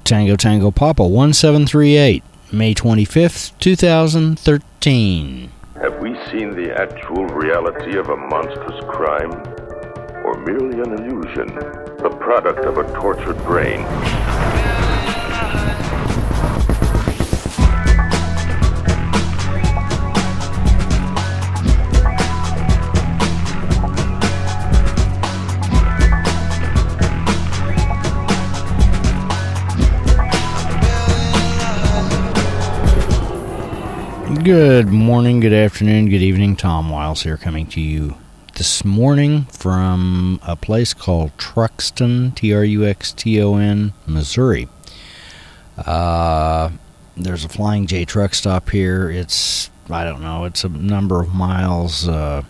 Tango Tango Papa 1738, May 25th, 2013. Have we seen the actual reality of a monstrous crime? Or merely an illusion, the product of a tortured brain? Good morning, good afternoon, good evening. Tom Wiles here, coming to you this morning from a place called Truxton, Truxton, Missouri. There's a Flying J truck stop here. It's a number of miles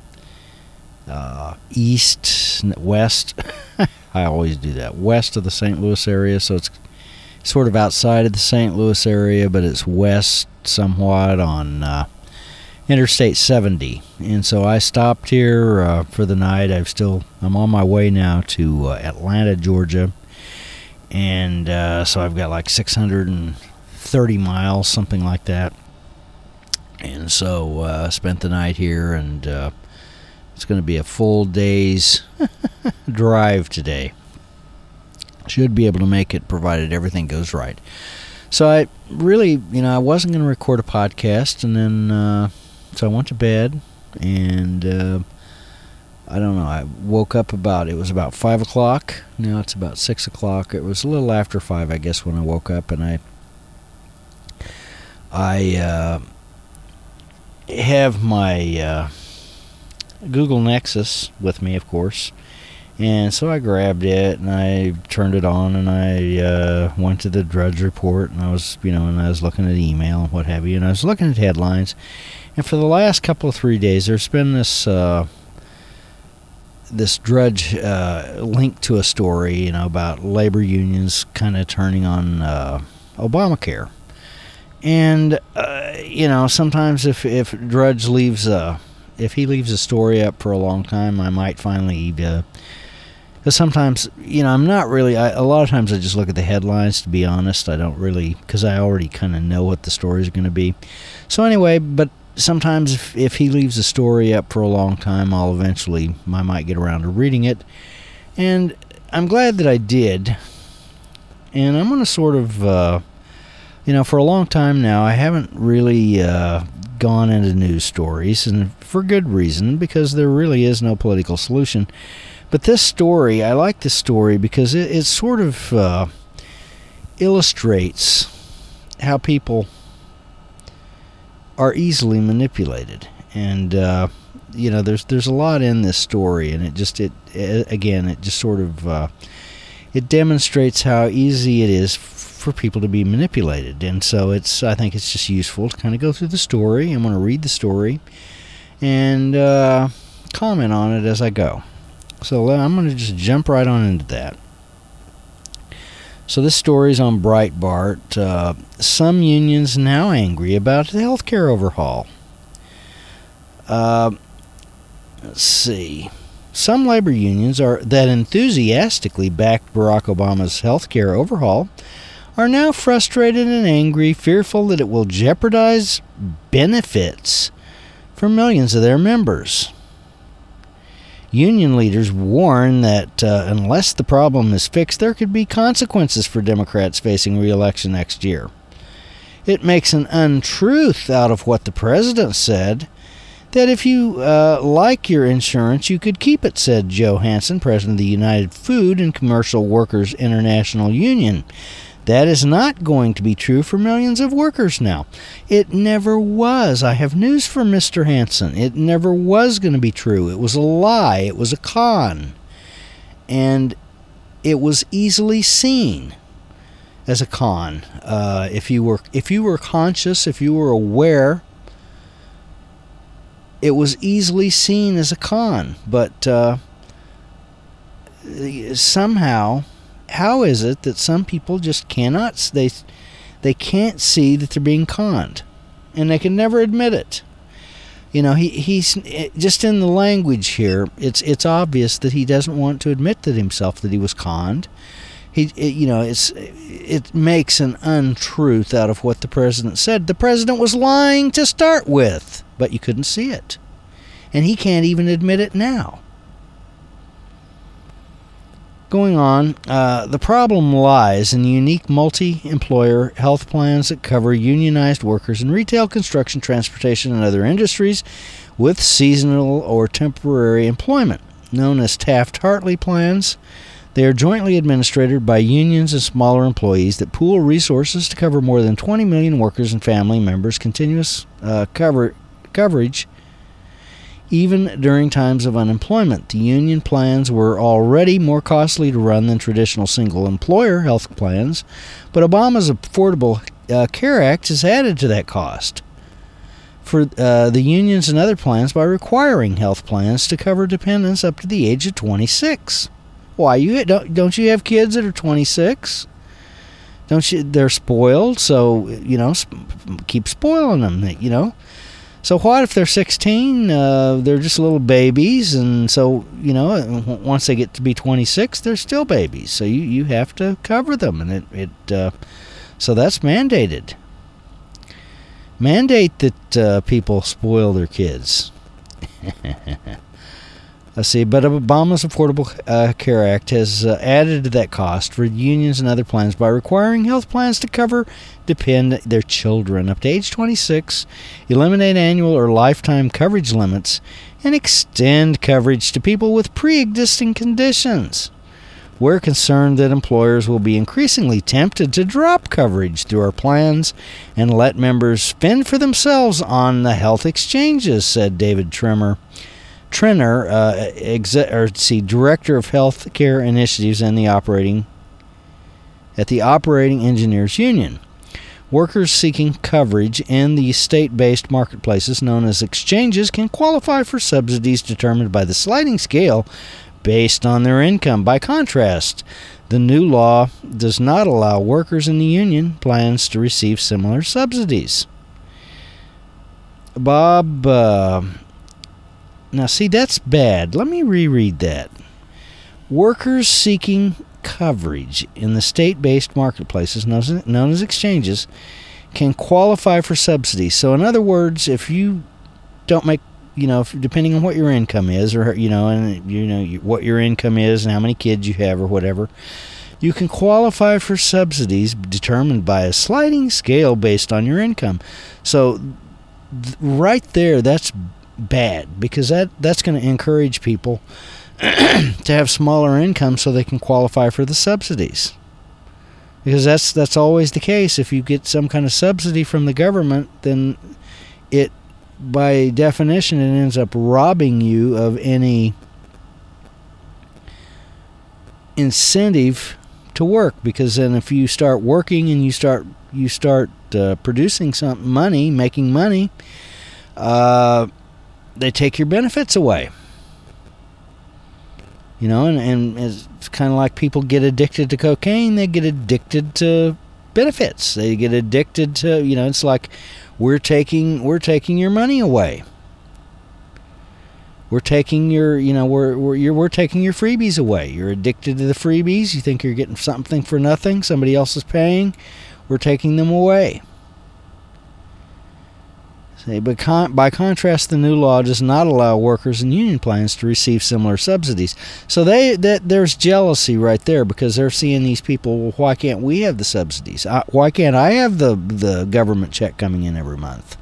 east, west. I always do that. West of the St. Louis area, so it's sort of outside of the St. Louis area, but it's west somewhat on Interstate 70. And so I stopped here for the night. I'm on my way now to Atlanta, Georgia. And so I've got like 630 miles, something like that. And so I spent the night here, and it's going to be a full day's drive today. Should be able to make it, provided everything goes right. So I really, I wasn't going to record a podcast, and then, so I went to bed, and, I don't know, I woke up it was about 5 o'clock. Now it's about 6 o'clock. It was a little after 5, I guess, when I woke up, and I have my, Google Nexus with me, of course. And so I grabbed it, and I turned it on, and I went to the Drudge Report, and I was, and I was looking at email and what have you, and I was looking at headlines. And for the last couple of 3 days, there's been this Drudge link to a story, about labor unions kind of turning on Obamacare. And sometimes if Drudge leaves a story up for a long time, I might finally. Because sometimes, I'm not really, a lot of times I just look at the headlines, to be honest. I don't really, because I already kind of know what the stories are going to be. So anyway, but sometimes if he leaves a story up for a long time, I might get around to reading it. And I'm glad that I did. And I'm going to sort of, for a long time now, I haven't really gone into news stories, and for good reason, because there really is no political solution. But this story, I like this story because it sort of illustrates how people are easily manipulated. And, there's a lot in this story, and it just sort of, it demonstrates how easy it is for people to be manipulated. And so I think it's just useful to kind of go through the story. I'm going to read the story and comment on it as I go. So I'm going to just jump right on into that. So this story is on Breitbart. Some unions now angry about the healthcare overhaul. Let's see. Some labor unions that enthusiastically backed Barack Obama's healthcare overhaul are now frustrated and angry, fearful that it will jeopardize benefits for millions of their members. Union leaders warn that unless the problem is fixed, there could be consequences for Democrats facing re-election next year. It makes an untruth out of what the president said, that if you like your insurance, you could keep it, said Joe Hansen, president of the United Food and Commercial Workers International Union. That is not going to be true for millions of workers now. It never was. I have news for Mr. Hansen. It never was going to be true. It was a lie. It was a con. And it was easily seen as a con. If you were conscious, if you were aware, it was easily seen as a con. But somehow, how is it that some people just cannot, they can't see that they're being conned, and they can never admit it? He's just in the language here. It's obvious that he doesn't want to admit to himself that he was conned. it makes an untruth out of what the president said. The president was lying to start with, but you couldn't see it. And he can't even admit it now. Going on, the problem lies in the unique multi-employer health plans that cover unionized workers in retail, construction, transportation, and other industries with seasonal or temporary employment, known as Taft-Hartley plans. They are jointly administered by unions and smaller employees that pool resources to cover more than 20 million workers and family members' continuous coverage even during times of unemployment. The union plans were already more costly to run than traditional single-employer health plans, but Obama's Affordable Care Act has added to that cost for the unions and other plans by requiring health plans to cover dependents up to the age of 26. Why? Don't you have kids that are 26? Don't you? They're spoiled, so, keep spoiling them, So what if they're 16, they're just little babies, and so, once they get to be 26, they're still babies. So you have to cover them, and so that's mandated. Mandate that people spoil their kids. Let's see, but Obama's Affordable Care Act has added to that cost for unions and other plans by requiring health plans to cover their children up to age 26, eliminate annual or lifetime coverage limits, and extend coverage to people with pre-existing conditions. We're concerned that employers will be increasingly tempted to drop coverage through our plans and let members fend for themselves on the health exchanges, said David Trenner, Director of Health Care Initiatives at the Operating Engineers Union. Workers seeking coverage in the state-based marketplaces known as exchanges can qualify for subsidies determined by the sliding scale based on their income. By contrast, the new law does not allow workers in the union plans to receive similar subsidies. Bob, now see, that's bad. Let me reread that. Workers seeking coverage in the state-based marketplaces known as exchanges can qualify for subsidies. So in other words, if you don't make, depending on what your income is, or what your income is and how many kids you have or whatever, you can qualify for subsidies determined by a sliding scale based on your income. So right there, that's bad, because that's going to encourage people to have smaller incomes so they can qualify for the subsidies. Because that's always the case. If you get some kind of subsidy from the government, then it, by definition, it ends up robbing you of any incentive to work. Because then if you start working and you start producing making money, they take your benefits away. And it's kind of like people get addicted to cocaine. They get addicted to benefits. They get addicted to, it's like we're taking your money away. We're taking your, we're taking your freebies away. You're addicted to the freebies. You think you're getting something for nothing. Somebody else is paying. We're taking them away. But by contrast, the new law does not allow workers in union plans to receive similar subsidies. So there's jealousy right there, because they're seeing these people, well, why can't we have the subsidies? Why can't I have the government check coming in every month?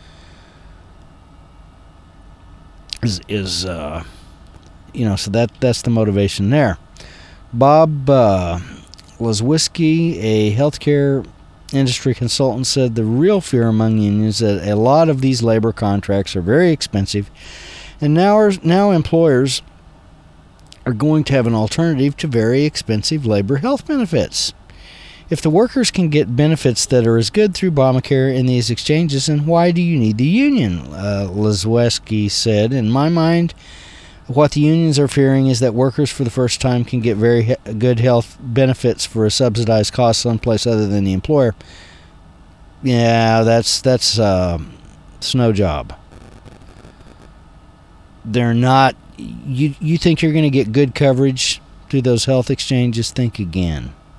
So that's the motivation there. Bob Lazwisky, a healthcare industry consultant, said the real fear among unions is that a lot of these labor contracts are very expensive, and now employers are going to have an alternative to very expensive labor health benefits. If the workers can get benefits that are as good through Obamacare in these exchanges, then why do you need the union? Lazwisky said, in my mind, what the unions are fearing is that workers for the first time can get very good health benefits for a subsidized cost someplace other than the employer. Yeah, that's no job. They're not. You think you're going to get good coverage through those health exchanges? Think again.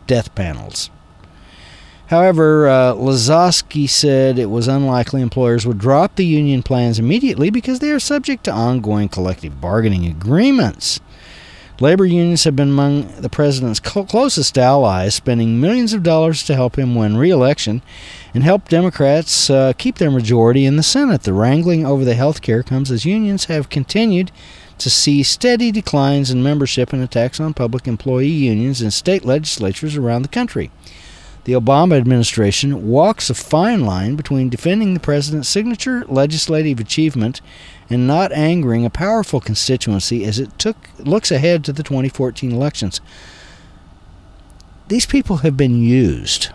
death panels. However, Lazowski said it was unlikely employers would drop the union plans immediately because they are subject to ongoing collective bargaining agreements. Labor unions have been among the president's closest allies, spending millions of dollars to help him win re-election and help Democrats keep their majority in the Senate. The wrangling over the health care comes as unions have continued to see steady declines in membership and attacks on public employee unions in state legislatures around the country. The Obama administration walks a fine line between defending the president's signature legislative achievement and not angering a powerful constituency as it looks ahead to the 2014 elections. These people have been used.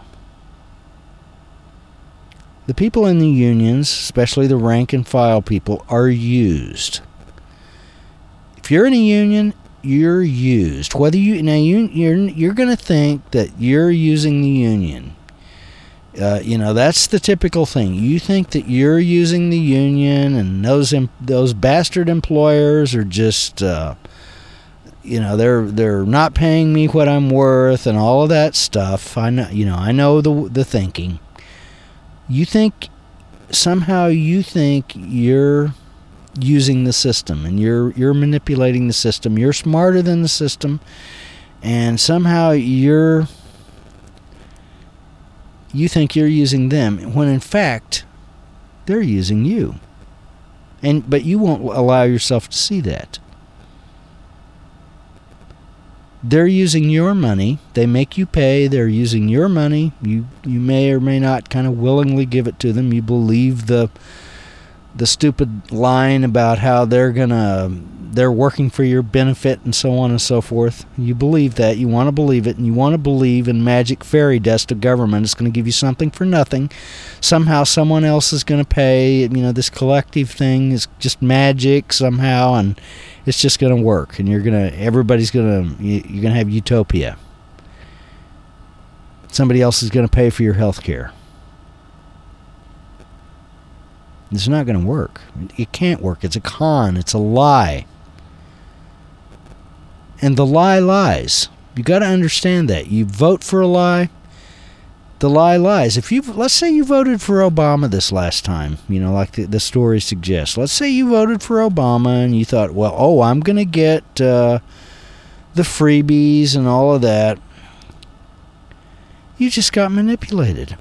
The people in the unions, especially the rank and file people, are used. If you're in a union, you're used. Whether you're going to think that you're using the union. That's the typical thing. You think that you're using the union, and those bastard employers are just, they're not paying me what I'm worth, and all of that stuff. I know the thinking. Somehow you think you're using the system, and you're manipulating the system. You're smarter than the system, and somehow you think you're using them, when in fact they're using you. But you won't allow yourself to see that. They're using your money. They make you pay. They're using your money. You may or may not kind of willingly give it to them. You believe the stupid line about how they're working for your benefit and so on and so forth. You believe that. You want to believe it, and you want to believe in magic fairy dust of government. It's going to give you something for nothing. Somehow someone else is going to pay. This collective thing is just magic somehow, and it's just going to work, and you're going to have utopia. Somebody else is going to pay for your health care. It's not going to work. It can't work. It's a con. It's a lie. And the lie lies. You got to understand that. You vote for a lie, the lie lies. Let's say you voted for Obama this last time, like the story suggests. Let's say you voted for Obama and you thought, I'm going to get the freebies and all of that. You just got manipulated.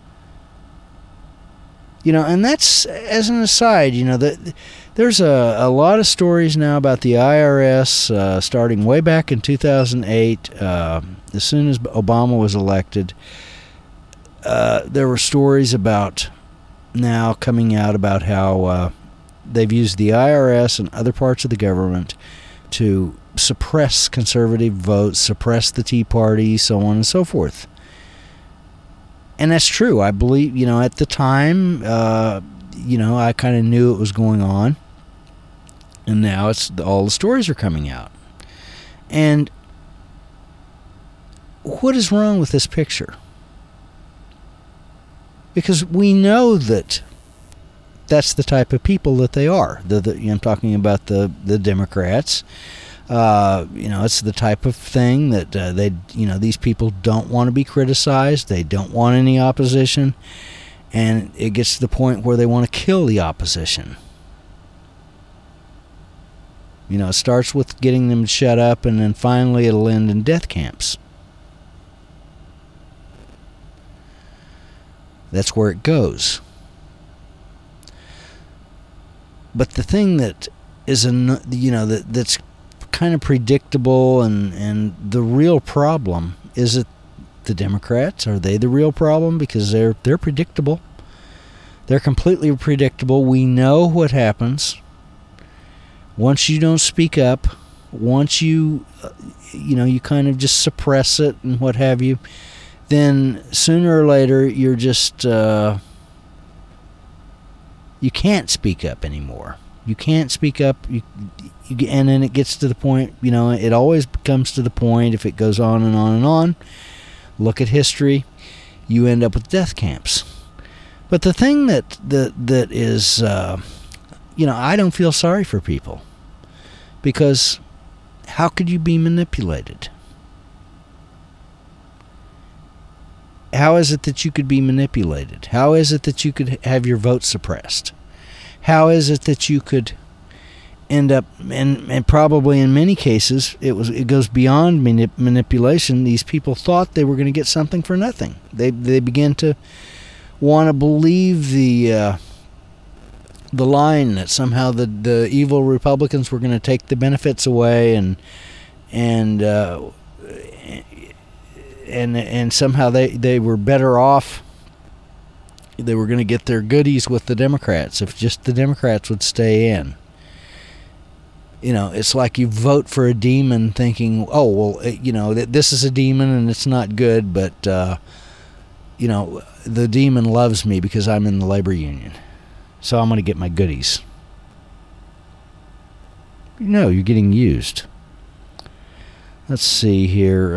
And that's, as an aside, there's a lot of stories now about the IRS starting way back in 2008, as soon as Obama was elected. There were stories about now coming out about how they've used the IRS and other parts of the government to suppress conservative votes, suppress the Tea Party, so on and so forth. And that's true. I believe, at the time, I kind of knew it was going on. And now all the stories are coming out. And what is wrong with this picture? Because we know that that's the type of people that they are. I'm talking about the Democrats. It's the type of thing that these people don't want to be criticized. They don't want any opposition. And it gets to the point where they want to kill the opposition. It starts with getting them to shut up, and then finally it'll end in death camps. That's where it goes. But the thing that is, that's kind of predictable, and the real problem is it the Democrats? Are they the real problem? Because they're predictable. They're completely predictable. We know what happens once you don't speak up. Once you kind of just suppress it and what have you, then sooner or later you're just you can't speak up anymore. You can't speak up. And then it gets to the point, it always comes to the point, if it goes on and on and on, look at history, you end up with death camps. But the thing that is, I don't feel sorry for people. Because how could you be manipulated? how is it that you could be manipulated? How is it that you could have your vote suppressed? How is it that you could end up, and probably in many cases, it goes beyond manipulation. These people thought they were going to get something for nothing. They began to want to believe the line that somehow the evil Republicans were going to take the benefits away, and somehow they were better off. They were going to get their goodies with the Democrats if just the Democrats would stay in. It's like you vote for a demon thinking, oh, well, this is a demon and it's not good, but, the demon loves me because I'm in the labor union. So I'm going to get my goodies. No, you're getting used. Let's see here.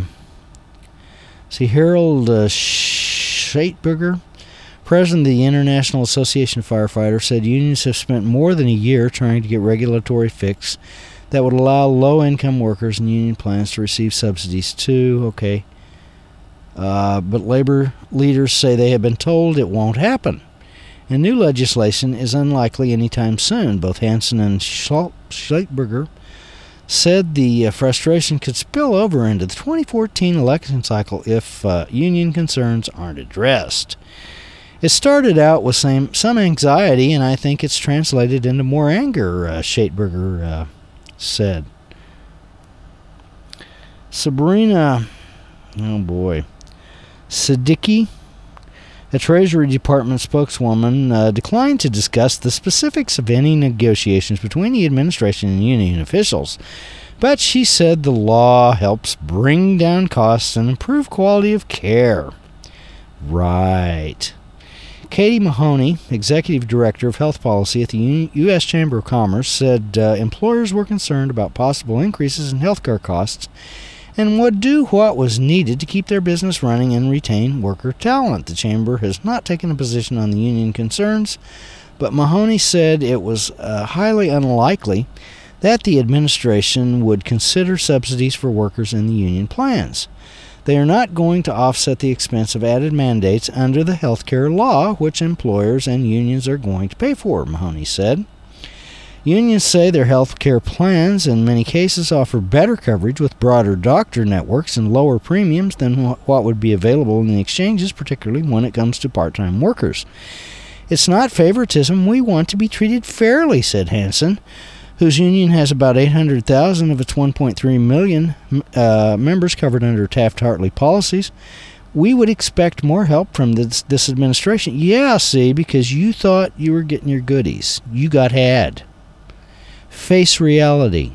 Harold Scheitberger, president of the International Association of Firefighters, said unions have spent more than a year trying to get regulatory fix that would allow low-income workers in union plans to receive subsidies too. Okay. But labor leaders say they have been told it won't happen. And new legislation is unlikely anytime soon. Both Hansen and Scheitberger said the frustration could spill over into the 2014 election cycle if union concerns aren't addressed. It started out with some anxiety, and I think it's translated into more anger, Scheitberger said. Sabrina, Siddiqui, a Treasury Department spokeswoman, declined to discuss the specifics of any negotiations between the administration and union officials, but she said the law helps bring down costs and improve quality of care. Right. Katie Mahoney, Executive Director of Health Policy at the U.S. Chamber of Commerce, said employers were concerned about possible increases in healthcare costs and would do what was needed to keep their business running and retain worker talent. The Chamber has not taken a position on the union concerns, but Mahoney said it was highly unlikely that the administration would consider subsidies for workers in the union plans. They are not going to offset the expense of added mandates under the health care law, which employers and unions are going to pay for, Mahoney said. Unions say their health care plans in many cases offer better coverage with broader doctor networks and lower premiums than what would be available in the exchanges, particularly when it comes to part-time workers. It's not favoritism. We want to be treated fairly, said Hansen, whose union has about 800,000 of its 1.3 million members covered under Taft-Hartley policies. We would expect more help from this administration. Yeah, see, because you thought you were getting your goodies. You got had. Face reality.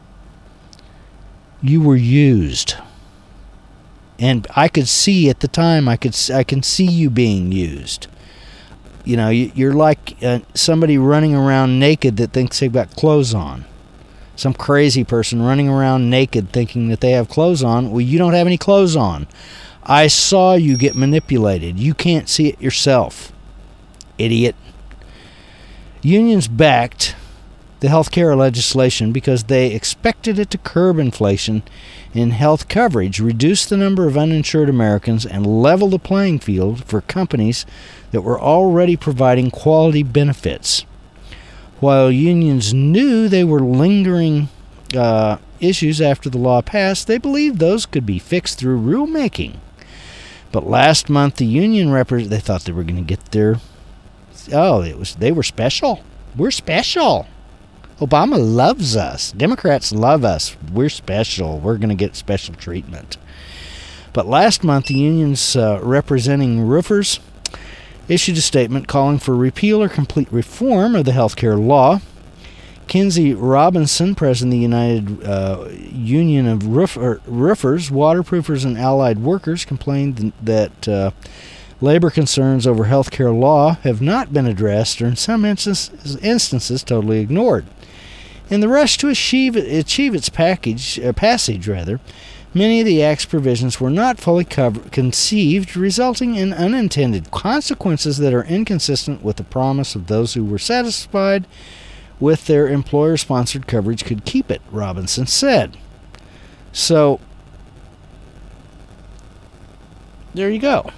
You were used. And I could see at the time, I can see you being used. You're like somebody running around naked that thinks they've got clothes on. Some crazy person running around naked thinking that they have clothes on. Well, you don't have any clothes on. I saw you get manipulated. You can't see it yourself, idiot. Unions backed the health care legislation because they expected it to curb inflation in health coverage, reduce the number of uninsured Americans, and level the playing field for companies that were already providing quality benefits. While unions knew they were lingering issues after the law passed, they believed those could be fixed through rulemaking. But last month, the union they thought they were going to get their... they were special. We're special. Obama loves us. Democrats love us. We're special. We're going to get special treatment. But last month, the unions representing roofers issued a statement calling for repeal or complete reform of the health care law. Kinsey Robinson, president of the United Union of Roofers, Waterproofers, and Allied Workers, complained that labor concerns over health care law have not been addressed or in some instances totally ignored. In the rush to achieve its passage, many of the Act's provisions were not fully conceived, resulting in unintended consequences that are inconsistent with the promise of those who were satisfied with their employer-sponsored coverage could keep it, Robinson said. So, there you go.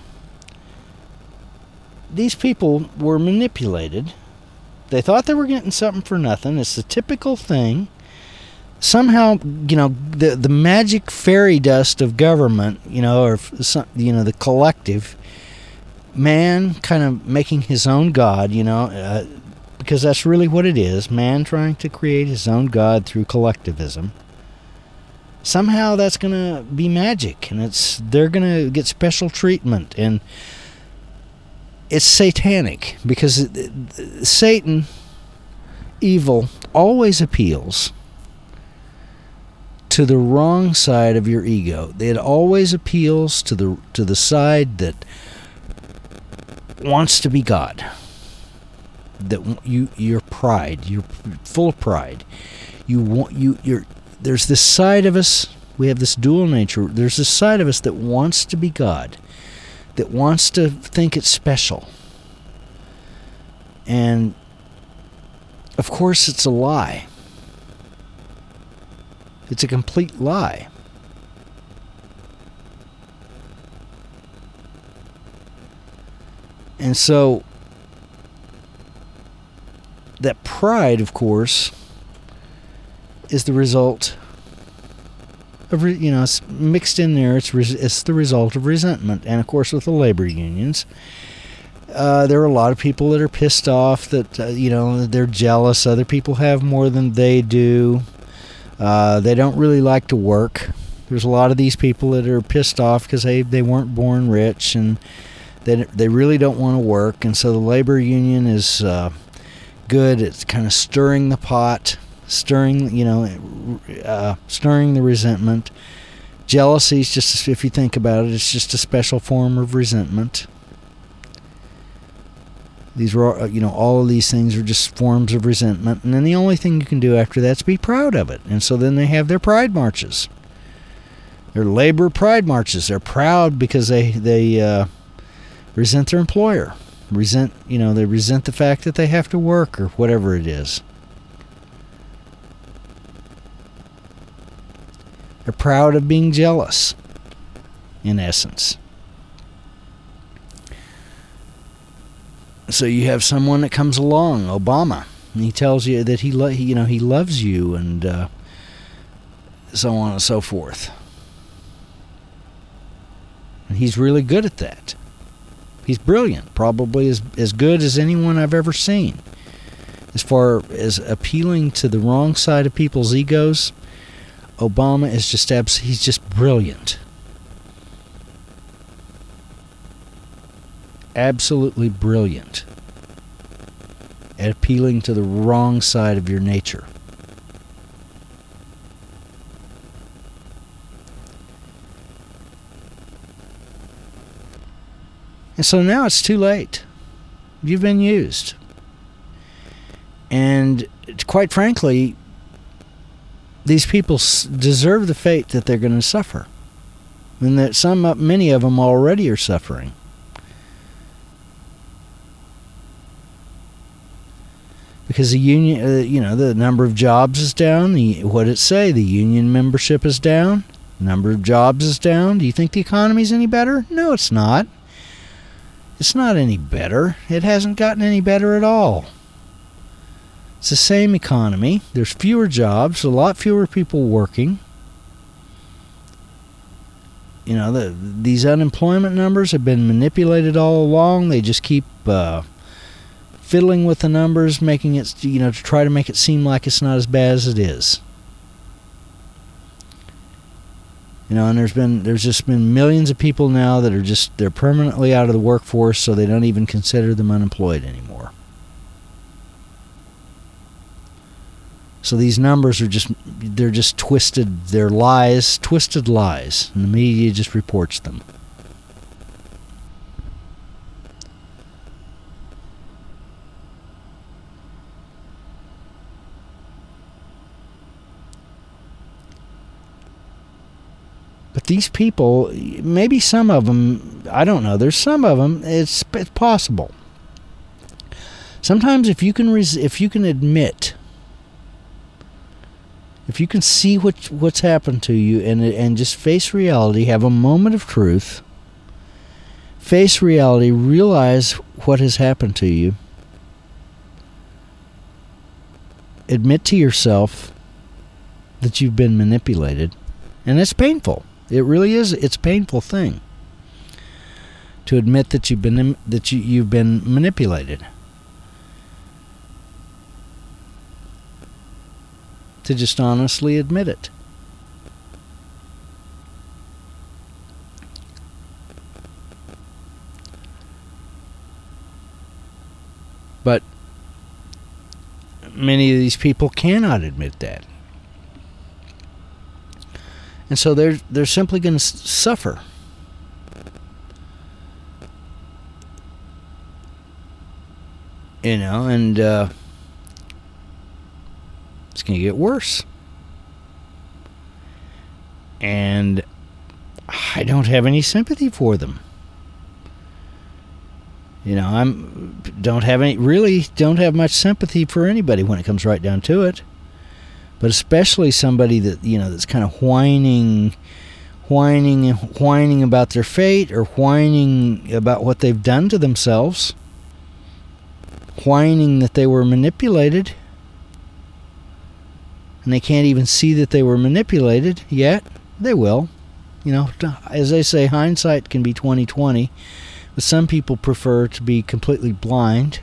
These people were manipulated. They thought they were getting something for nothing. It's the typical thing. Somehow, the magic fairy dust of government, or the collective, man kind of making his own God, because that's really what it is. Man trying to create his own God through collectivism. Somehow that's going to be magic, and they're going to get special treatment, and it's satanic, because Satan, evil, always appeals to the wrong side of your ego. It always appeals to the side that wants to be God. That your pride, you're full of pride. There's this side of us. We have this dual nature. There's this side of us that wants to be God, that wants to think it's special. And of course, it's a lie. It's a complete lie. And so, that pride, of course, is the result of, it's mixed in there. It's the result of resentment. And of course, with the labor unions, there are a lot of people that are pissed off that, they're jealous. Other people have more than they do. They don't really like to work. There's a lot of these people that are pissed off because they weren't born rich, and they really don't want to work. And so the labor union is good at kind of stirring the pot, stirring the resentment. Jealousy is just, if you think about it, it's just a special form of resentment. These are, all of these things are just forms of resentment, and then the only thing you can do after that is be proud of it. And so then they have their pride marches. Their labor pride marches. They're proud because they resent their employer. They resent the fact that they have to work or whatever it is. They're proud of being jealous, in essence. So you have someone that comes along, Obama, and he tells you that he loves you, and so on and so forth. And he's really good at that. He's brilliant, probably as good as anyone I've ever seen. As far as appealing to the wrong side of people's egos, Obama is he's just brilliant. Absolutely brilliant at appealing to the wrong side of your nature. And so now it's too late. You've been used. And quite frankly, these people deserve the fate that they're going to suffer. And that many of them already are suffering. Because the union, the number of jobs is down. What did it say? The union membership is down. The number of jobs is down. Do you think the economy's any better? No, it's not. It's not any better. It hasn't gotten any better at all. It's the same economy. There's fewer jobs, a lot fewer people working. These unemployment numbers have been manipulated all along. They just keep fiddling with the numbers, making it, to try to make it seem like it's not as bad as it is. And there's just been millions of people now that they're permanently out of the workforce, so they don't even consider them unemployed anymore. So these numbers are just twisted. They're lies, twisted lies, and the media just reports them. But these people, maybe some of them, I don't know, there's some of them, it's possible. Sometimes if you can admit, if you can see what's happened to you and just face reality, have a moment of truth, Face reality. Realize what has happened to you. Admit to yourself that you've been manipulated. And it's painful. It really is. It's a painful thing to admit that you've been manipulated. To just honestly admit it. But many of these people cannot admit that. And so they're simply going to suffer. You know, and it's going to get worse. And I don't have any sympathy for them. You know, don't have much sympathy for anybody when it comes right down to it. But especially somebody that, you know, that's kind of whining about their fate, or whining about what they've done to themselves. Whining that they were manipulated. And they can't even see that they were manipulated yet. They will. You know, as they say, hindsight can be 20/20. But some people prefer to be completely blind.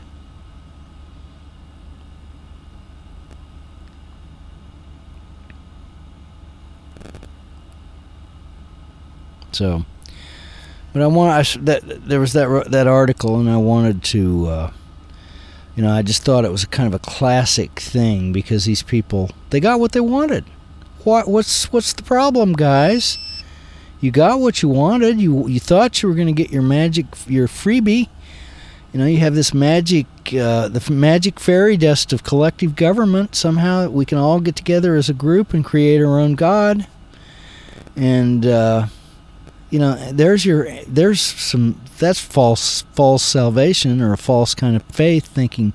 So, but there was that article, and I wanted to, you know, I just thought it was kind of a classic thing, because these people, they got what they wanted. What's the problem, guys? You got what you wanted. You thought you were going to get your freebie. You know, you have this magic, the magic fairy dust of collective government. Somehow we can all get together as a group and create our own God. And you know, that's false salvation, or a false kind of faith, thinking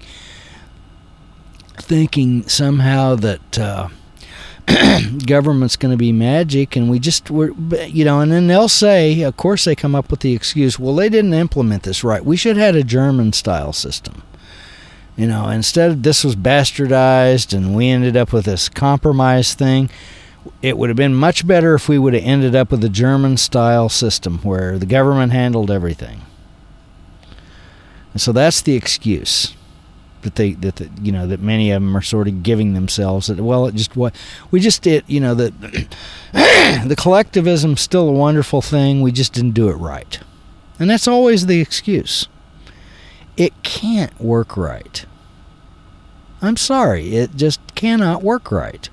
somehow that government's going to be magic, and you know, and then they'll say, of course they come up with the excuse, well, they didn't implement this right. We should have had a German style system. You know, instead this was bastardized and we ended up with this compromise thing. It would have been much better if we would have ended up with a German style system where the government handled everything. And so that's the excuse that many of them are sort of giving themselves, that, well, we just did, you know, that the collectivism's still a wonderful thing, we just didn't do it right. And that's always the excuse. It can't work right. I'm sorry, it just cannot work right.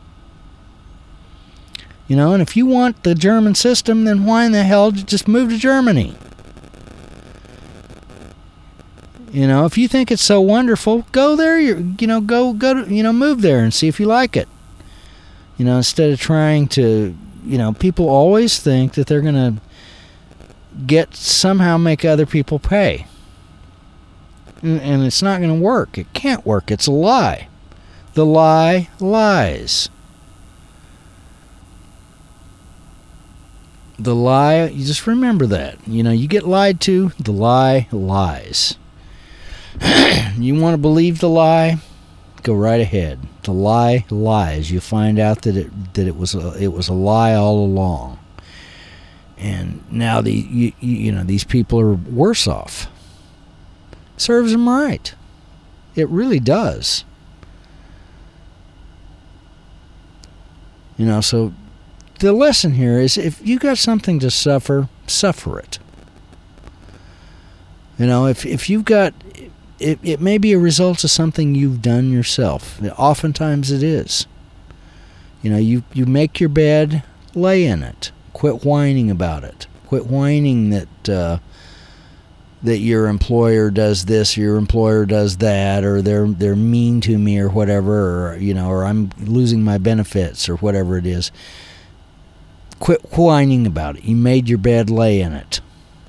You know, and if you want the German system, then why in the hell just move to Germany? You know, if you think it's so wonderful, go there. Move there and see if you like it. You know, instead of trying to, you know, people always think that they're going to somehow make other people pay. And it's not going to work. It can't work. It's a lie. The lie lies. The lie, you just remember that. You know, you get lied to, the lie lies. You want to believe the lie? Go right ahead. The lie lies. You find out that it was a lie all along. And now these people are worse off. Serves them right. It really does. You know, so the lesson here is, if you got something to suffer, suffer it. You know, if you've got, it may be a result of something you've done yourself. Oftentimes it is. You know, you make your bed, lay in it. Quit whining about it. Quit whining that your employer does this, or your employer does that, or they're mean to me, or whatever, or, you know, or I'm losing my benefits, or whatever it is. Quit whining about it. You made your bed, lay in it.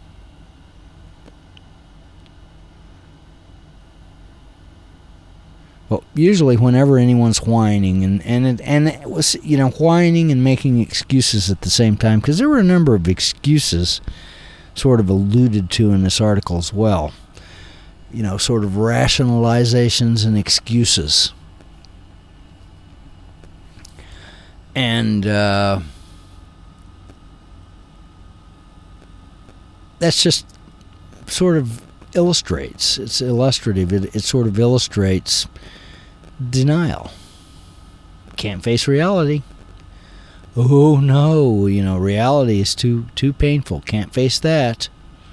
Well, usually whenever anyone's whining, and it was, you know, whining and making excuses at the same time, because there were a number of excuses sort of alluded to in this article as well. Sort of rationalizations and excuses. And that's just sort of illustrates, it's illustrative, it sort of illustrates denial. Can't face reality. Oh no, reality is too painful. Can't face that.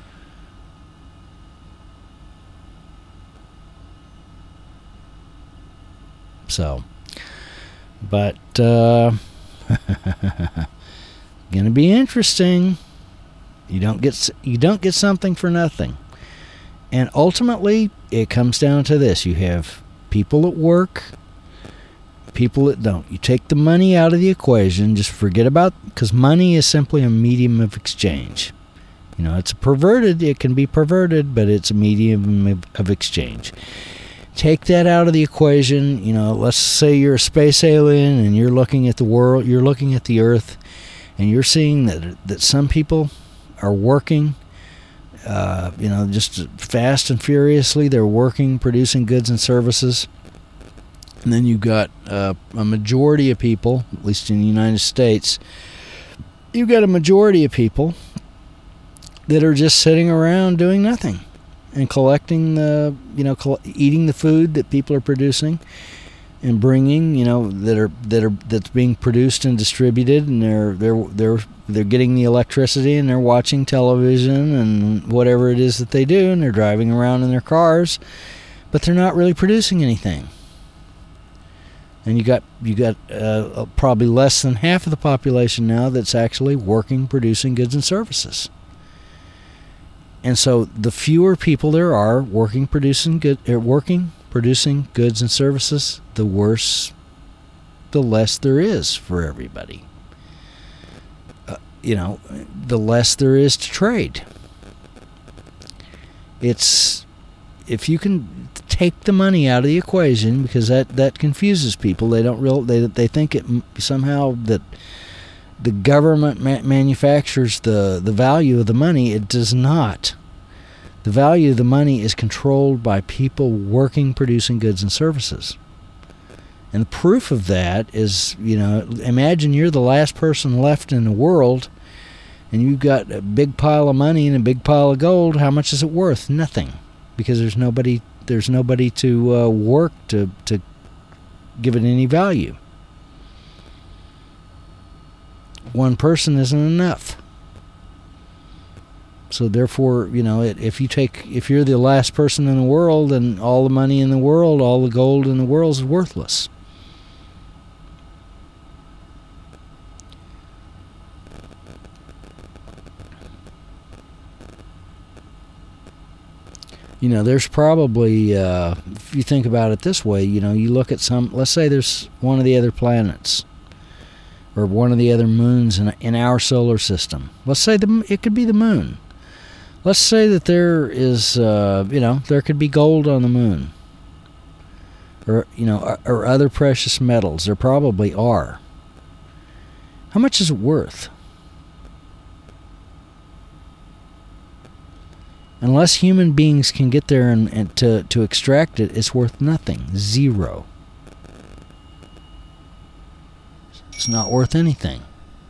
So, but gonna be interesting. You don't get something for nothing. And ultimately, it comes down to this. You have people that work, people that don't. You take the money out of the equation, just forget about, because money is simply a medium of exchange. It can be perverted, but it's a medium of exchange. Take that out of the equation. Let's say you're a space alien and you're looking at the world, you're looking at the Earth, and you're seeing that some people are working, just fast and furiously. They're working, producing goods and services. And then you've got a majority of people, at least in the United States, you've got a majority of people that are just sitting around doing nothing and collecting eating the food that people are producing and bringing, that's being produced and distributed, and they're getting the electricity, and they're watching television and whatever it is that they do, and they're driving around in their cars, but they're not really producing anything. And you got probably less than half of the population now that's actually working, producing goods and services. And so the fewer people there are working, producing goods and services, the less there is for everybody. The less there is to trade. If you can take the money out of the equation, because that confuses people. They think it somehow that the government manufactures the value of the money. It does not. The value of the money is controlled by people working, producing goods and services. And the proof of that is, imagine you're the last person left in the world, and you've got a big pile of money and a big pile of gold. How much is it worth? Nothing, because there's nobody to work to give it any value. One person isn't enough. So therefore, if you're the last person in the world, then all the money in the world, all the gold in the world is worthless. There's probably, if you think about it this way, you look at let's say there's one of the other planets, or one of the other moons in our solar system. Let's say it could be the moon. Let's say that there is, there could be gold on the moon, or other precious metals. There probably are. How much is it worth? Unless human beings can get there and to extract it, it's worth nothing. Zero. It's not worth anything.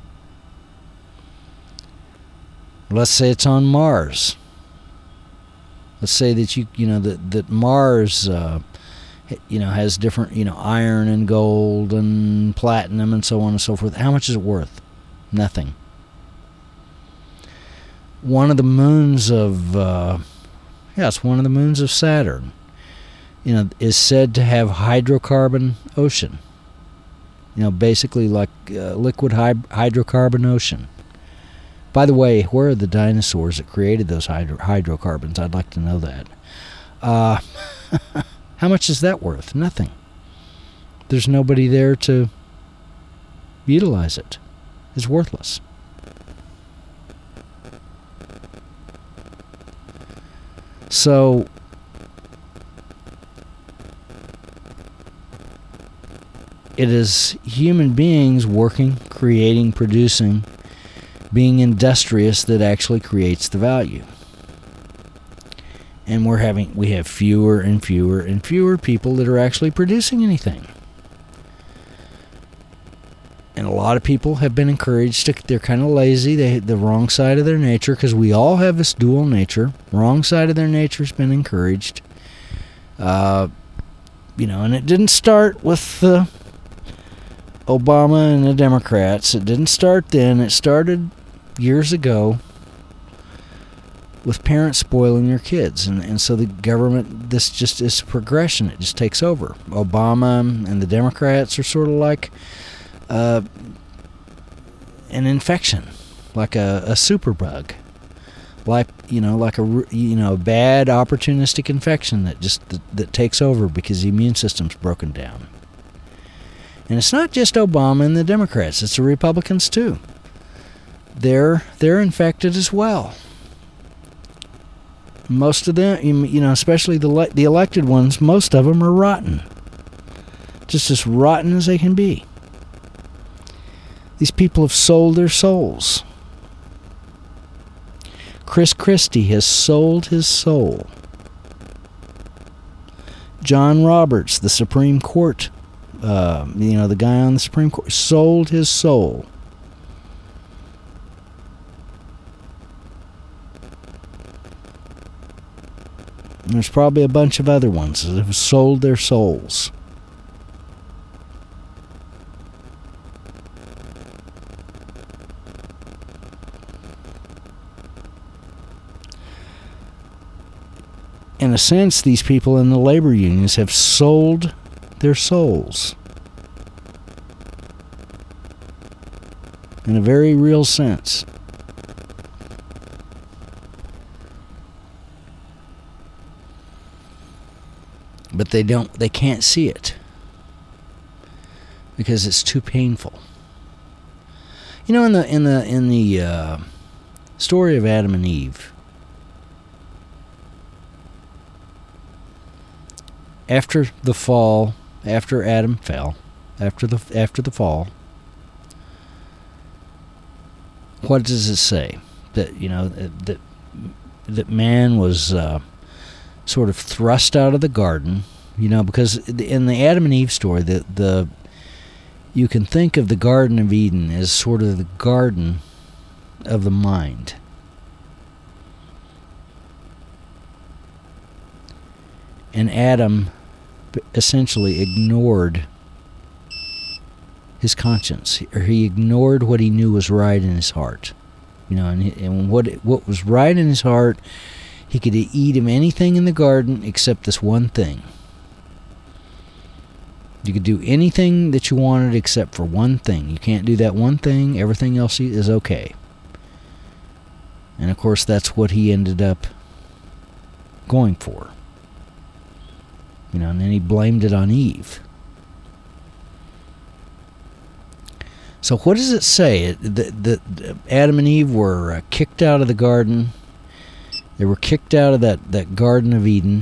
Let's say it's on Mars. Let's say that that Mars has different iron and gold and platinum and so on and so forth. How much is it worth? Nothing. One of the moons of it's one of the moons of Saturn, is said to have hydrocarbon ocean. Basically like liquid hydrocarbon ocean. By the way, where are the dinosaurs that created those hydrocarbons? I'd like to know that. How much is that worth? Nothing. There's nobody there to utilize it. It's worthless. So, it is human beings working, creating, producing, being industrious that actually creates the value. And we have fewer and fewer and fewer people that are actually producing anything. And a lot of people have been encouraged to, they're kind of lazy, the wrong side of their nature, because we all have this dual nature. Wrong side of their nature has been encouraged. And it didn't start with Obama and the Democrats. It didn't start then. It started years ago with parents spoiling their kids. And so the government, this just is progression. It just takes over. Obama and the Democrats are sort of like an infection, like a superbug. Like a bad opportunistic infection that takes over because the immune system's broken down. And it's not just Obama and the Democrats; it's the Republicans too. They're infected as well. Most of them, especially the elected ones, most of them are rotten, just as rotten as they can be. These people have sold their souls. Chris Christie has sold his soul. John Roberts, the Supreme Court, the guy on the Supreme Court, sold his soul. And there's probably a bunch of other ones that have sold their souls. In a sense, these people in the labor unions have sold their souls. In a very real sense. But they can't see it. Because it's too painful. In the story of Adam and Eve, after the fall, after Adam fell, after the fall, what does it say? That man was sort of thrust out of the garden, because in the Adam and Eve story, you can think of the Garden of Eden as sort of the garden of the mind. And Adam essentially ignored his conscience, or he ignored what he knew was right in his heart. And what was right in his heart, he could eat him anything in the garden except this one thing. You could do anything that you wanted except for one thing. You can't do that one thing. Everything else is okay. And of course, that's what he ended up going for. And then he blamed it on Eve. So what does it say? That Adam and Eve were kicked out of the garden. They were kicked out of that Garden of Eden,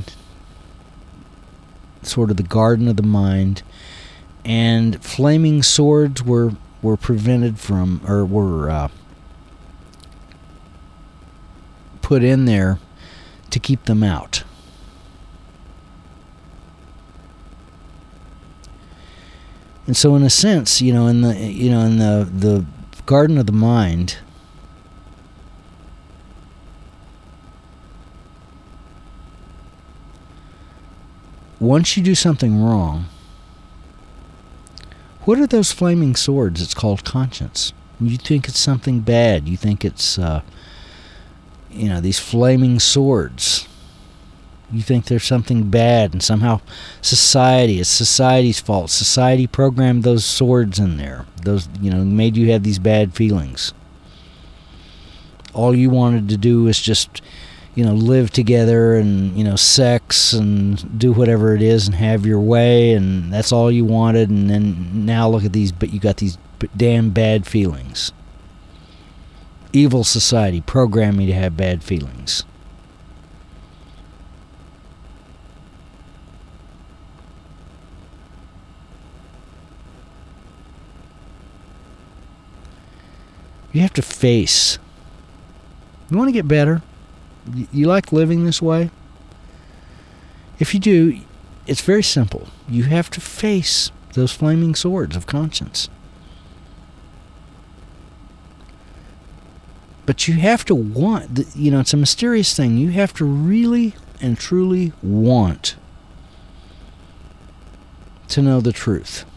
sort of the garden of the mind, and flaming swords were prevented from, or were put in there to keep them out. And so, in a sense, in the garden of the mind, once you do something wrong, what are those flaming swords? It's called conscience. You think it's something bad. You think it's, these flaming swords. You think there's something bad, and somehow it's society's fault. Society programmed those swords in there. Those, made you have these bad feelings. All you wanted to do was just, live together and, sex and do whatever it is and have your way, and that's all you wanted. And then now look at these, but you got these damn bad feelings. Evil society programmed me to have bad feelings. You have to face. You want to get better? You like living this way? If you do, it's very simple. You have to face those flaming swords of conscience. But you have to want, it's a mysterious thing. You have to really and truly want to know the truth.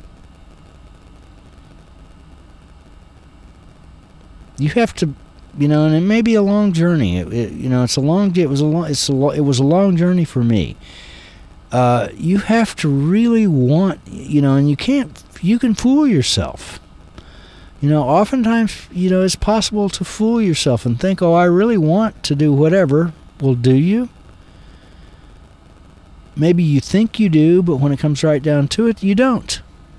You have to, and it may be a long journey. It was a long journey for me. You have to really want, and you can fool yourself. Oftentimes, it's possible to fool yourself and think, oh, I really want to do whatever. Well, do you? Maybe you think you do, but when it comes right down to it, you don't.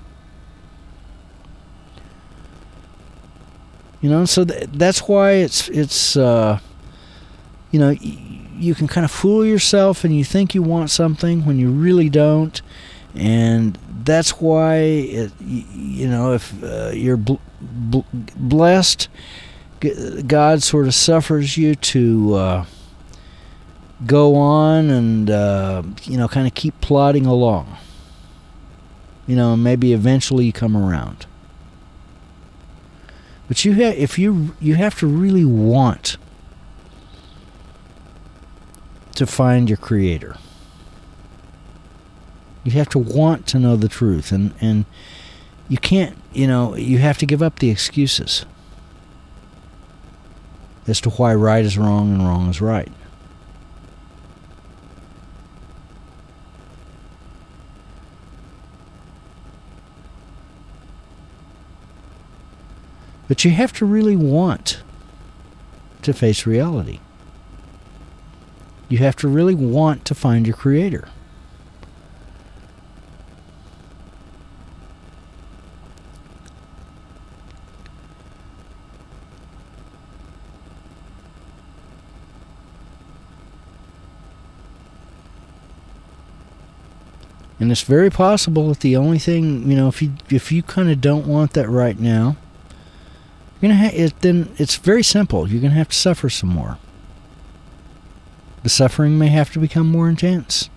So that's why it's you can kind of fool yourself and you think you want something when you really don't. And that's why, if you're blessed, God sort of suffers you to go on and, kind of keep plodding along. Maybe eventually you come around. But you have to really want to find your Creator. You have to want to know the truth, and you can't, you have to give up the excuses as to why right is wrong and wrong is right. But you have to really want to face reality. You have to really want to find your Creator. And it's very possible that the only thing, if you kind of don't want that right now, then it's very simple. You're going to have to suffer some more. The suffering may have to become more intense.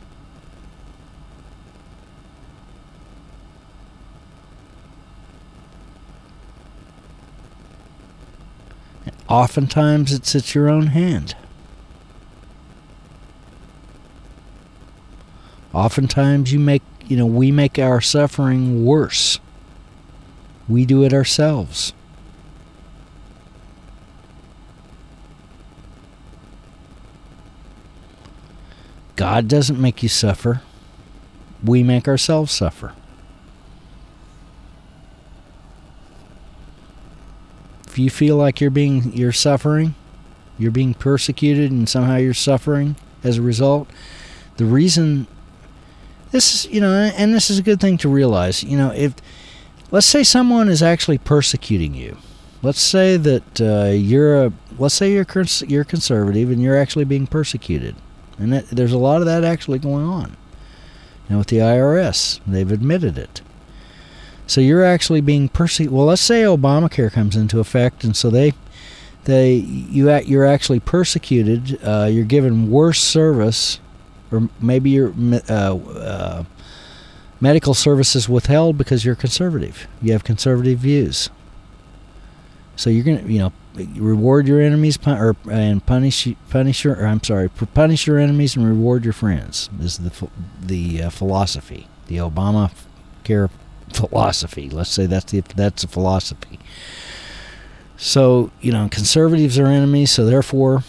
And oftentimes it's at your own hand. Oftentimes we make our suffering worse. We do it ourselves. God doesn't make you suffer. We make ourselves suffer. If you feel like you're suffering, you're being persecuted, and somehow you're suffering as a result, the reason this is, and this is a good thing to realize, if let's say someone is actually persecuting you. Let's say that you're conservative and you're actually being persecuted. And there's a lot of that actually going on. With the IRS, they've admitted it. So you're actually being persecuted. Well, let's say Obamacare comes into effect, and so you're actually persecuted. You're given worse service, or maybe your medical services withheld because you're conservative. You have conservative views. So you're going to, reward your enemies punish your enemies and reward your friends. This is the philosophy, the Obamacare philosophy. Let's say that's a philosophy. So conservatives are enemies, so therefore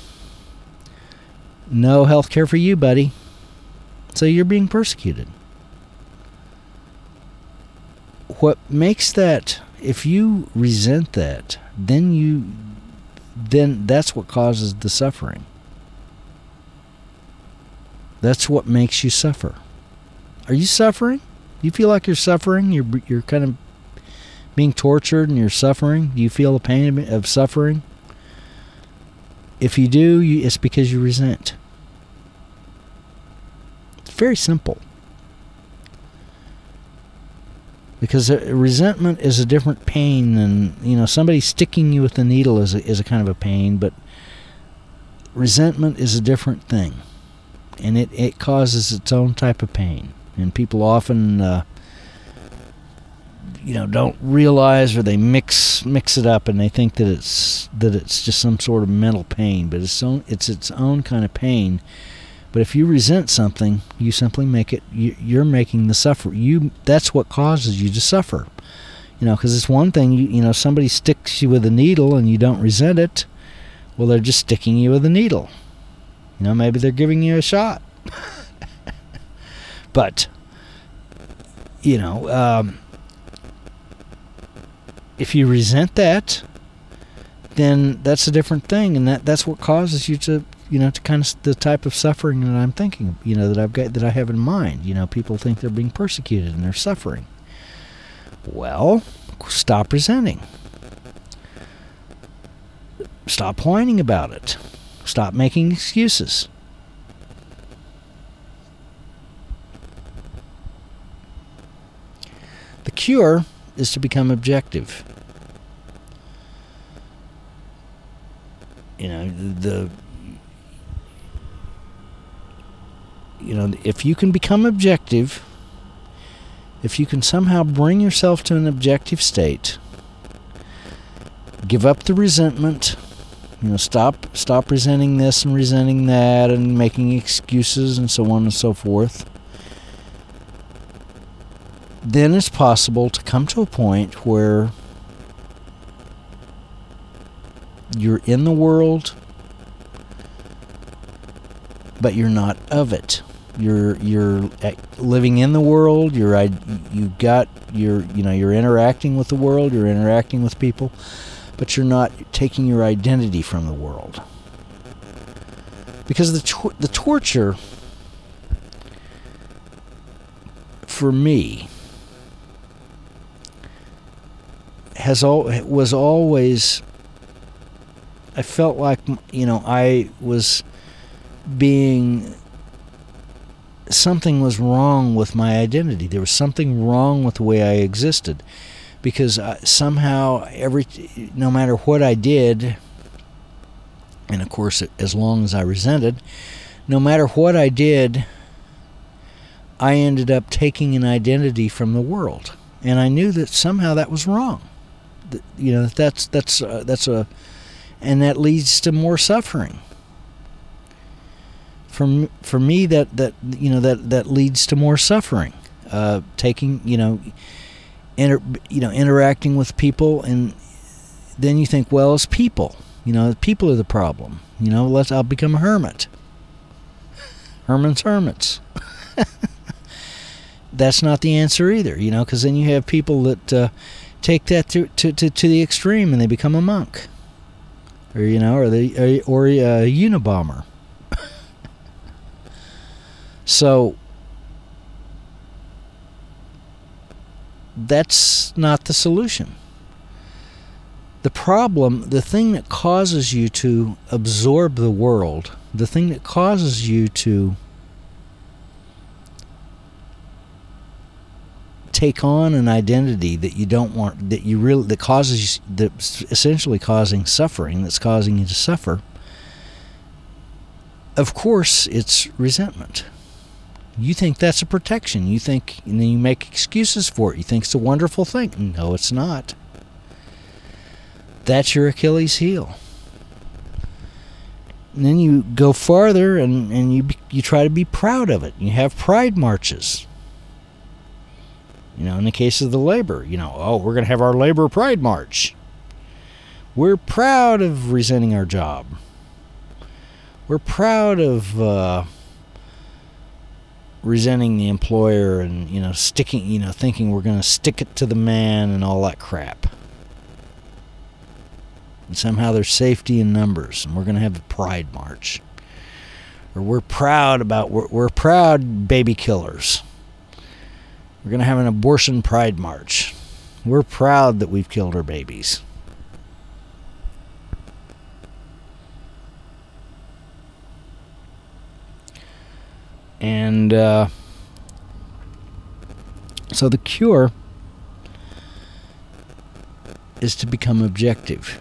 no health care for you, buddy. So you're being persecuted. What makes that, if you resent that, then that's what causes the suffering. That's what makes you suffer. Are you suffering? Do you feel like you're suffering? You're kind of being tortured and you're suffering? Do you feel the pain of suffering? If you do, it's because you resent. It's very simple. Because resentment is a different pain than, somebody sticking you with a needle is a kind of a pain, but resentment is a different thing. And it causes its own type of pain. And people often, don't realize, or they mix it up, and they think that it's just some sort of mental pain, but it's its own kind of pain. But if you resent something, you simply make it. You're making the suffer. That's what causes you to suffer. Because it's one thing. Somebody sticks you with a needle and you don't resent it. Well, they're just sticking you with a needle. Maybe they're giving you a shot. But if you resent that, then that's a different thing, and that's what causes you to. To kind of the type of suffering that I'm thinking, that I have in mind. People think they're being persecuted and they're suffering. Well, stop resenting. Stop whining about it. Stop making excuses. The cure is to become objective. If you can become objective, if you can somehow bring yourself to an objective state, give up the resentment, stop resenting this and resenting that and making excuses and so on and so forth, then it's possible to come to a point where you're in the world, but you're not of it. You're living in the world. You're interacting with the world. You're interacting with people, but you're not taking your identity from the world. Because the torture, for me, was always. I felt like I was being. Something was wrong with my identity. There was something wrong with the way I existed, because somehow no matter what I did, and of course as long as I resented, no matter what I did, I ended up taking an identity from the world, and I knew that somehow that was wrong. And that leads to more suffering. For me, that leads to more suffering. Interacting with people, and then you think, well, it's people. People are the problem. I'll become a hermit. Herman's hermits. That's not the answer either. Because then you have people that take that to the extreme, and they become a monk, or a Unabomber. So that's not the solution. The problem, the thing that causes you to absorb the world, the thing that causes you to take on an identity that you don't want, that's essentially causing suffering, that's causing you to suffer, of course it's resentment. You think that's a protection. And then you make excuses for it. You think it's a wonderful thing. No, it's not. That's your Achilles heel. And then you go farther and you try to be proud of it. You have pride marches. In the case of the labor, we're going to have our labor pride march. We're proud of resenting our job. We're proud of resenting the employer and, thinking we're going to stick it to the man and all that crap. And somehow there's safety in numbers, and we're going to have a pride march. Or we're proud baby killers. We're going to have an abortion pride march. We're proud that we've killed our babies. And so the cure is to become objective.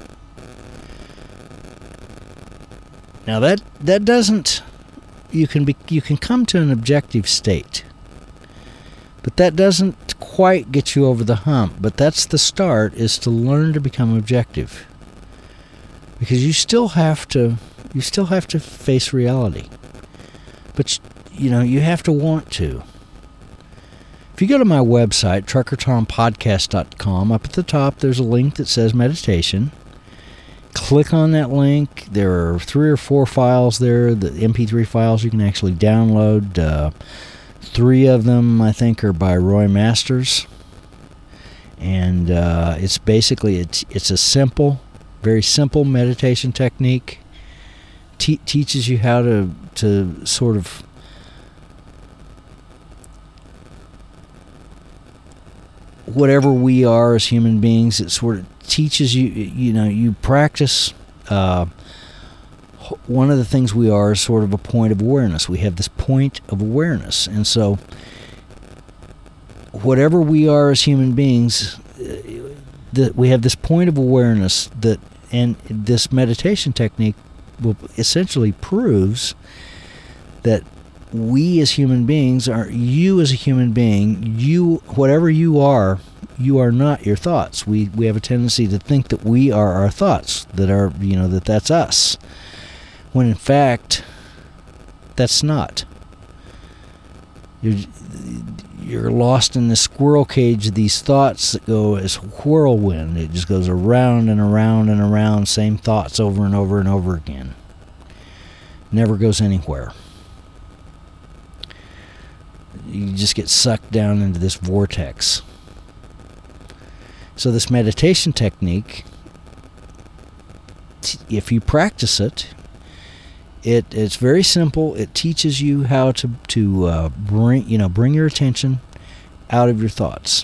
Now that doesn't, you can come to an objective state, but that doesn't quite get you over the hump. But that's the start, is to learn to become objective, because you still have to face reality, but you have to want to. If you go to my website, truckertompodcast.com, up at the top there's a link that says meditation. Click on that link. There are 3 or 4 files there, the MP3 files you can actually download. 3 of them, I think, are by Roy Masters. And it's basically, it's a simple, very simple meditation technique. Teaches you how to sort of whatever we are as human beings. It sort of teaches you, you practice. One of the things we are is sort of a point of awareness. We have this point of awareness. And so whatever we are as human beings, that we have this point of awareness, and this meditation technique will essentially proves that we as human beings you as a human being, whatever you are not your thoughts. We have a tendency to think that we are our thoughts, that's us, when in fact that's not. You're lost in this squirrel cage of these thoughts that go as whirlwind. It just goes around and around and around, same thoughts over and over and over again. Never goes anywhere. You just get sucked down into this vortex. So this meditation technique, if you practice it, it's very simple. It teaches you how to bring your attention out of your thoughts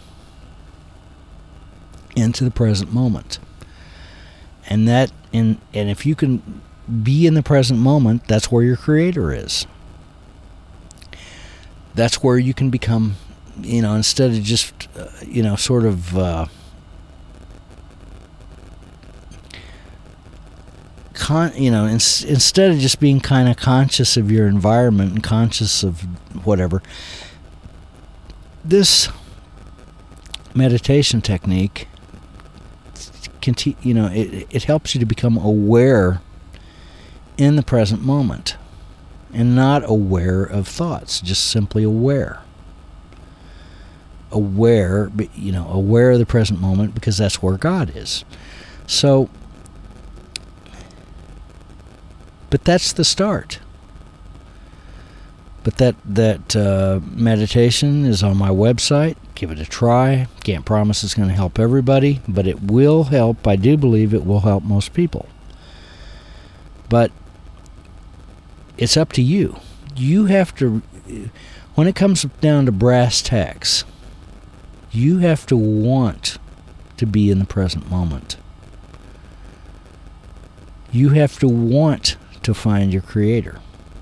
into the present moment. And if you can be in the present moment, that's where your Creator is. That's where you can become, instead of just, instead of just being kind of conscious of your environment and conscious of whatever, this meditation technique it helps you to become aware in the present moment, and not aware of thoughts, just simply aware. Aware of the present moment, because that's where God is. So, but that's the start. But that meditation is on my website. Give it a try. Can't promise it's going to help everybody, but it will help. I do believe it will help most people. But it's up to you. You have to, when it comes down to brass tacks, you have to want to be in the present moment. You have to want to find your Creator.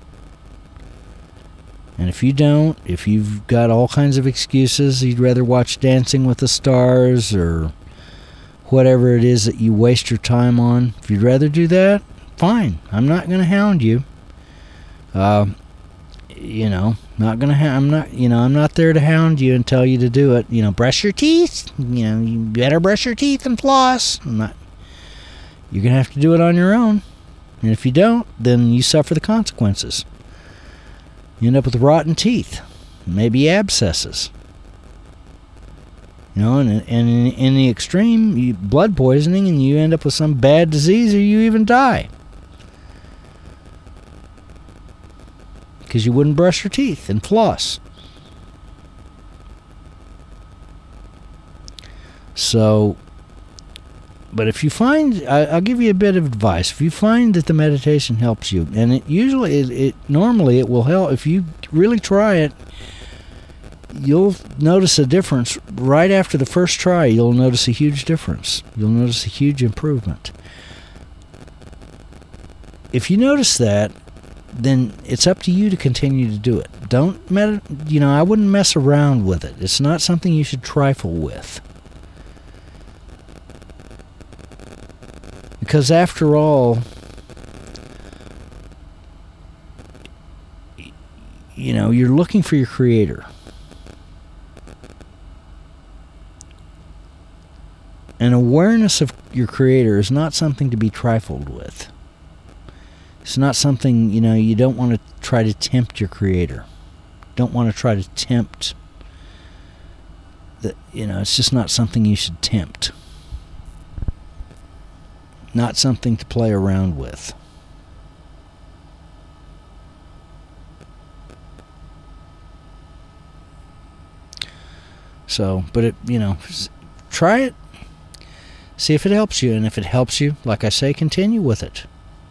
And if you don't, if you've got all kinds of excuses, you'd rather watch Dancing with the Stars or whatever it is that you waste your time on, if you'd rather do that, fine. I'm not going to hound you. I'm not there to hound you and tell you to do it. Brush your teeth. You better brush your teeth and floss. You're going to have to do it on your own. And if you don't, then you suffer the consequences. You end up with rotten teeth, maybe abscesses. And in the extreme, blood poisoning, and you end up with some bad disease, or you even die. Because you wouldn't brush your teeth and floss. So, but if you find, I'll give you a bit of advice. If you find that the meditation helps you, and normally it will help, if you really try it, you'll notice a difference. Right after the first try, you'll notice a huge difference. You'll notice a huge improvement. If you notice that, then it's up to you to continue to do it. I wouldn't mess around with it. It's not something you should trifle with. Because after all, you're looking for your creator. And awareness of your creator is not something to be trifled with. It's not something, you don't want to try to tempt your creator. Don't want to try to tempt it's just not something you should tempt. Not something to play around with. So, but try it. See if it helps you, and if it helps you, like I say, continue with it.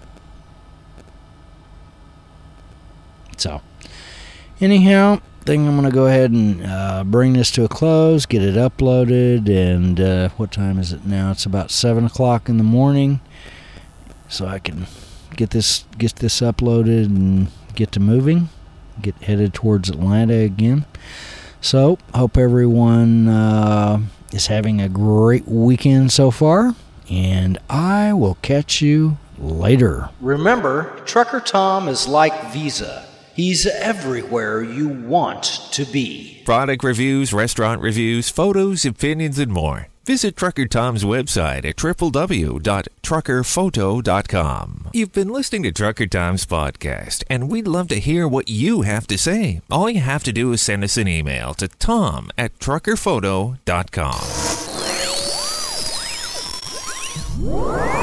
So, anyhow, I think I'm going to go ahead and bring this to a close, get it uploaded, and what time is it now? It's about 7 o'clock in the morning, so I can get this uploaded and get to moving, get headed towards Atlanta again. So, hope everyone is having a great weekend so far, and I will catch you later. Remember, Trucker Tom is like Visa. He's everywhere you want to be. Product reviews, restaurant reviews, photos, opinions, and more. Visit Trucker Tom's website at www.truckerphoto.com. You've been listening to Trucker Tom's podcast, and we'd love to hear what you have to say. All you have to do is send us an email to tom@truckerphoto.com.